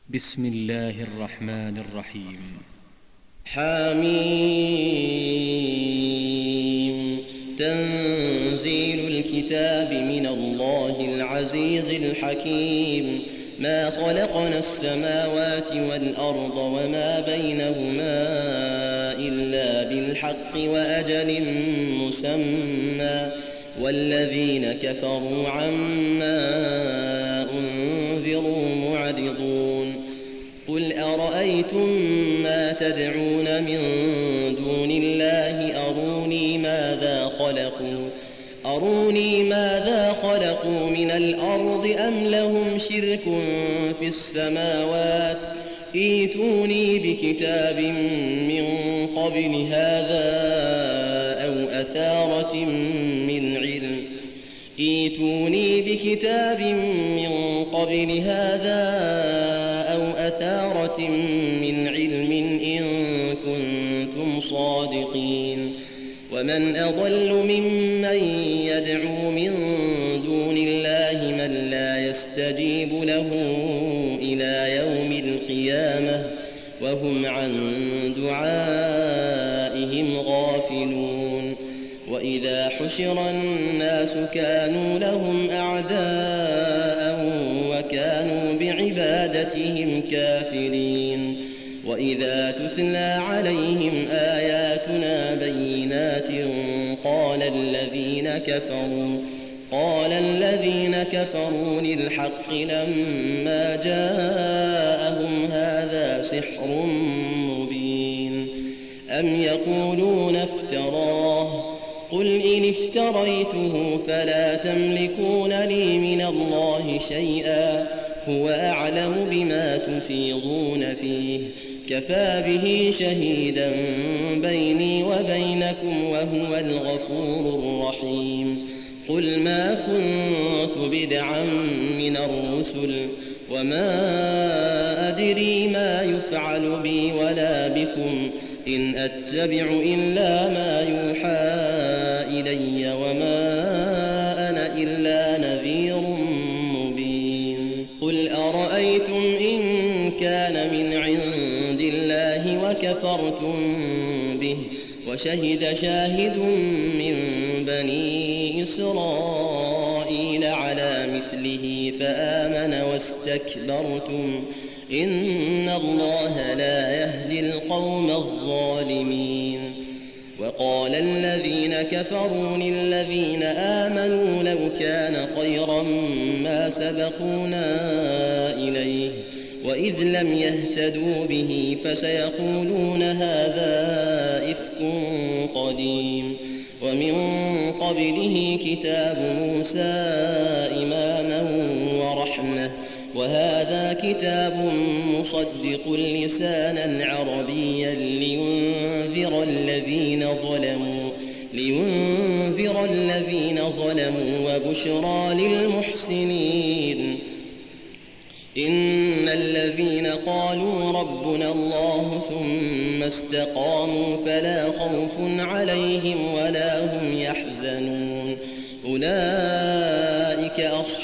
بسم الله الرحمن الرحيم. حميم. تنزيل الكتاب من الله العزيز الحكيم. ما خلقنا السماوات والأرض وما بينهما إلا بالحق وأجل مسمى، والذين كفروا عما أنذروا معرضون. قل أرأيتم ما تدعون من دون الله أروني ماذا خلقوا من الأرض أم لهم شرك في السماوات. ائتوني بكتاب من قبل هذا أو أثارة من علم إن كنتم صادقين. ومن أضل ممن يدعو من دون الله من لا يستجيب له إلى يوم القيامة وهم عن دعائهم غافلون. وإذا حشر الناس كانوا لهم أعداء وكانوا بعبادتهم كافرين. وإذا تتلى عليهم آياتنا بينات قال الذين كفروا للحق لما جاءهم هذا سحر مبين. أم يقولون افتراه؟ قل إن افتريته فلا تملكون لي من الله شيئا، هو أعلم بما تفيضون فيه، كفى به شهيدا بيني وبينكم وهو الغفور الرحيم. قل ما كنت بدعا من الرسل وما أدري ما يفعل بي ولا بكم، إن أتبع إلا ما يوحى إلي وما أنا إلا نذير مبين. قل أرأيتم إن كان من عند الله وكفرتم به وشهد شاهد من بني إسرائيل على مثله فآمن واستكبرتم، إن الله لا يهدي القوم الظالمين. وقال الذين كفروا للذين آمنوا لو كان خيرا ما سبقونا إليه، وإذ لم يهتدوا به فسيقولون هذا إفك قديم. ومن قبله كتاب موسى إماما ورحمة، وهذا كتاب مصدق لسانا عربيا لينذر الذين ظلموا وبشرى للمحسنين. إن الذين قالوا ربنا الله ثم استقاموا فلا خوف عليهم ولا هم يحزنون، أولئك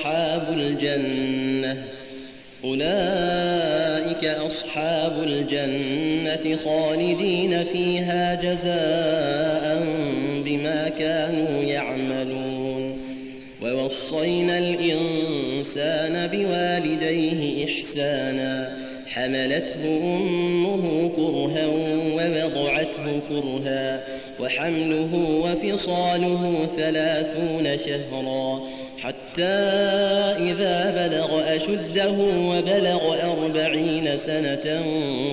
أصحاب الجنة خالدين فيها جزاء بما كانوا يعملون. ووصينا الإنسان بوالديه إحسانا، حملته أمه كرها ووضعته كرها، وحمله وفصاله 30 شهرا، حتى إذا بلغ أشده وبلغ 40 سنة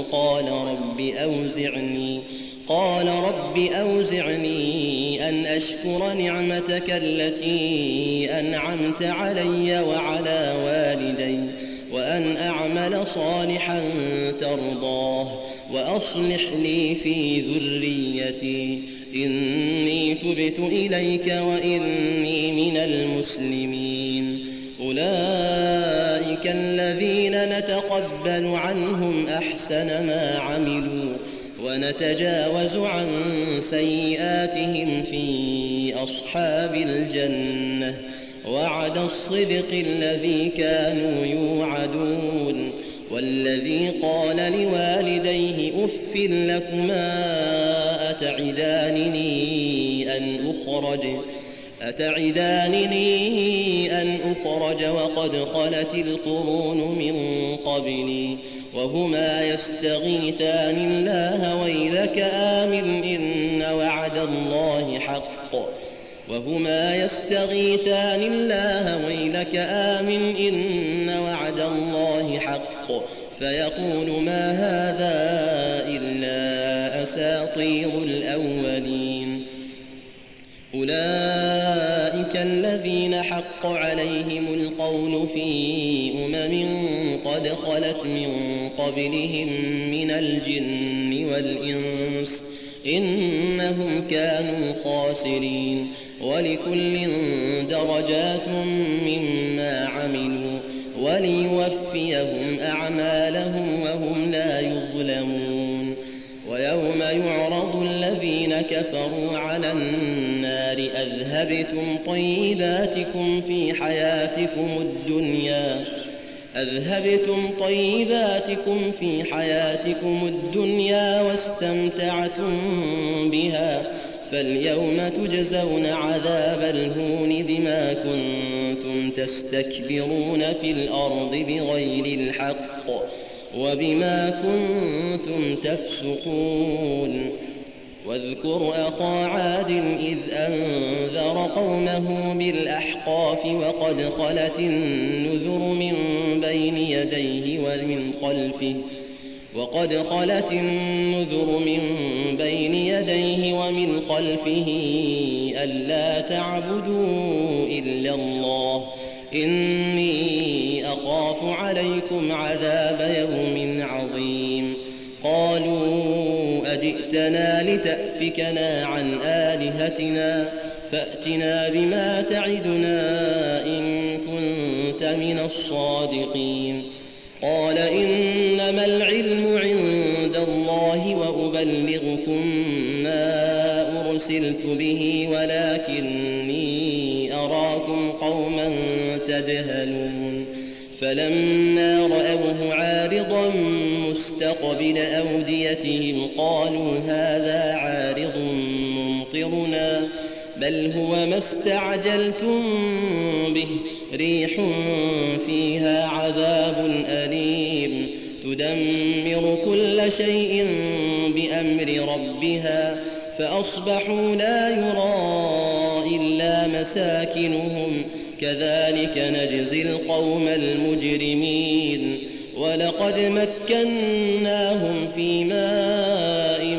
قال رب أوزعني أن أشكر نعمتك التي أنعمت علي وعلى والدي وأن أعمل صالحا ترضاه وأصلح لي في ذريتي إني تبت إليك وإني من المسلمين. أولئك الذين نتقبل عنهم أحسن ما عملوا ونتجاوز عن سيئاتهم في أصحاب الجنة، وعد الصدق الذي كانوا يوعدون. والذي قال لوالديه أف لكما أتعدانني أن أخرج وقد خلت القرون من قبلي وهما يستغيثان الله ويلك آمن إن وعد الله حق فيقول ما هذا إلا أساطير الأولين. أولئك الذين حق عليهم القول في قد خلت من قبلهم من الجن والإنس إنهم كانوا خاسرين. ولكل درجات مما عملوا وليوفيهم أعمالهم وهم لا يظلمون. ويوم يعرض الذين كفروا على النار أذهبتم طيباتكم في حياتكم الدنيا واستمتعتم بها فاليوم تجزون عذاب الهون بما كنتم تستكبرون في الأرض بغير الحق وبما كنتم تفسقون. واذكر أخا عاد إذ أنذر قومه بالأحقاف وقد خلت النذر من بين يديه ومن خلفه ألا تعبدوا إلا الله إني أخاف عليكم عذاب يوم عظيم. قالوا أجئتنا لتأفكنا عن آلهتنا فأتنا بما تعدنا إن كنت من الصادقين. قال إنما العلم عند الله وأبلغكم ما أرسلت به ولكني أراكم قوما تجهلون. فلما رأوه عارضا مستقبل أوديتهم قالوا هذا عارض ممطرنا بل هو ما استعجلتم به ريح فيها عذاب أليم تدمر كل شيء بأمر ربها فأصبحوا لا يرى إلا مساكنهم كذلك نجزي القوم المجرمين. ولقد مكناهم في ماء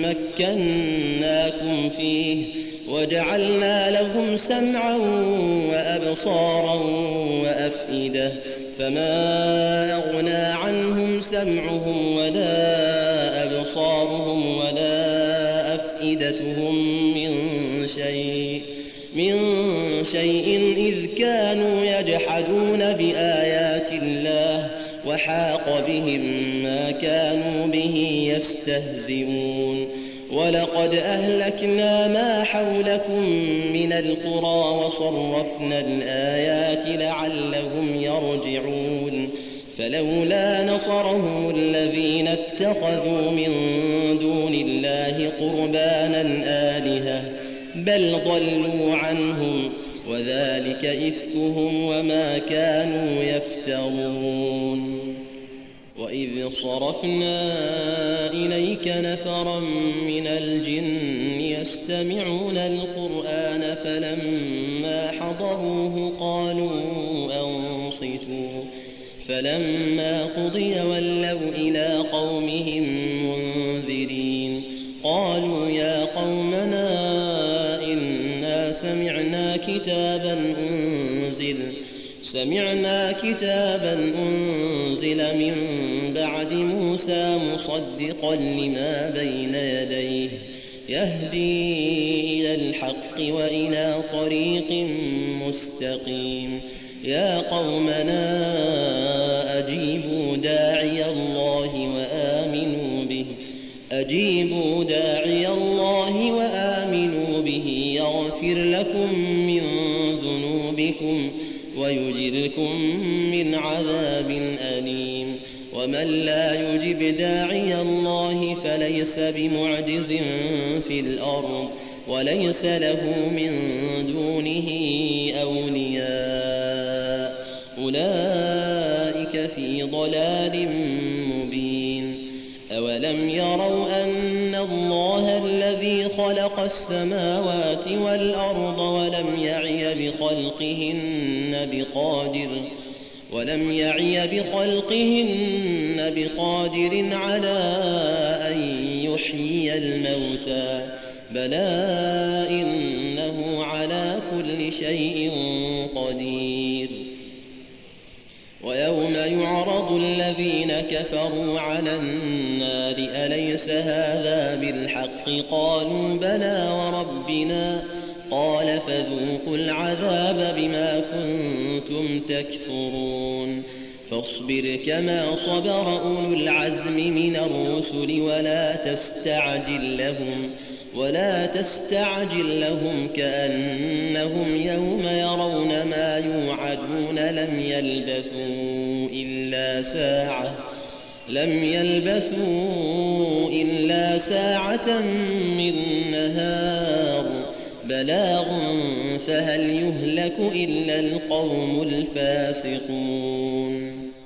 مكناكم فيه وجعلنا لهم سمعا وأبصارا وأفئدة فما أغنى عنهم سمعهم ولا أبصارهم ولا أفئدتهم من شيء إذ كانوا يجحدون بآيات الله وحاق بهم ما كانوا به يستهزئون. ولقد أهلكنا ما حولكم من القرى وصرفنا الآيات لعلهم يرجعون. فلولا نصرهم الذين اتخذوا من دون الله قربانا آلهة بل ضلوا عنهم وذلك إفكهم وما كانوا يفترون. وإذ صرفنا إليك نفرا من الجن يستمعون القرآن فلما حضروه قالوا أنصتوا فلما قضي ولوا إلى قومهم منذرين. قالوا يا قومنا إنا سمعنا كتابا أنزل من بعد موسى مصدقا لما بين يديه يهدي إلى الحق وإلى طريق مستقيم. يا قومنا أجيبوا داعي الله وآمنوا به يغفر لكم من ذنوبكم ويجركم من عذاب أليم. ومن لا يجب داعي الله فليس بمعجز في الأرض وليس له من دونه أولياء أولئك في ضلال مبين أولم يروا أن الله الذي خلق السماوات والأرض ولم يعي بخلقهن بقادر على أن يحيي الموتى بلى إنه على كل شيء قدير ويوم يعرض الذين كفروا على النار أليس هذا بالحق قالوا بلى وربنا قال فذوقوا العذاب بما كنتم تكفرون فاصبر كما صبر أولو العزم من الرسل ولا تستعجل لهم كأنهم يوم يرون ما يوعدون لم يلبثوا إلا ساعة من نهار بلاغ فهل يهلك إلا القوم الفاسقون